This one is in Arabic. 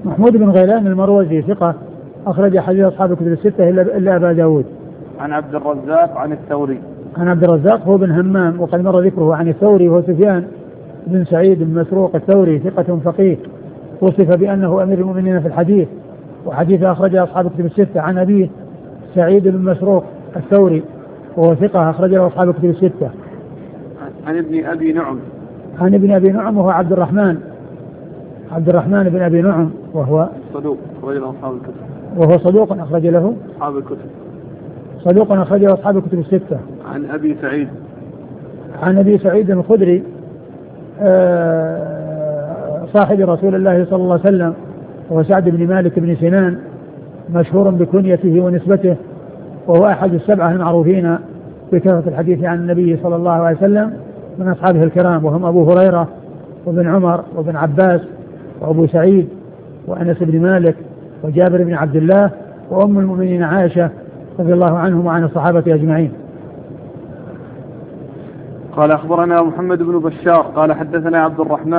محمود بن غيلان المروزي ثقة أخرج حديث أصحاب الكتب الستة إلا أبا داود. عن عبد الرزاق عن الثوري. عن عبد الرزاق هو بن همام وقد مر ذكره. عن الثوري هو سفيان بن سعيد بن مسروق الثوري ثقة فقيه وصف بأنه أمير المؤمنين في الحديث وحديث أخرج أصحاب الكتب الستة. عن أبيه سعيد بن مسروق الثوري وهو ثقة أخرج له أصحاب الكتب الستة. عن ابن أبي نعم. عن ابن أبي نعم وهو عبد الرحمن بن أبي نعم وهو صدوق أخرج له أصحاب الكتب. وهو صدوق أخرج له أصحاب الكتب. صدوق أخرج له أصحاب الكتب الستة. عن أبي سعيد. عن أبي سعيد الخدري صاحب رسول الله صلى الله عليه وسلم وهو سعد بن مالك بن سنان مشهور بكنيته ونسبته وهو أحد السبعة المعروفين بكثرة الحديث عن النبي صلى الله عليه وسلم من أصحابه الكرام وهم أبو هريرة وابن عمر وابن عباس وأبو سعيد وأنس بن مالك وجابر بن عبد الله وأم المؤمنين عائشة رضي الله عنهم وعن الصحابة أجمعين. قال أخبرنا محمد بن بشار قال حدثنا عبد الرحمن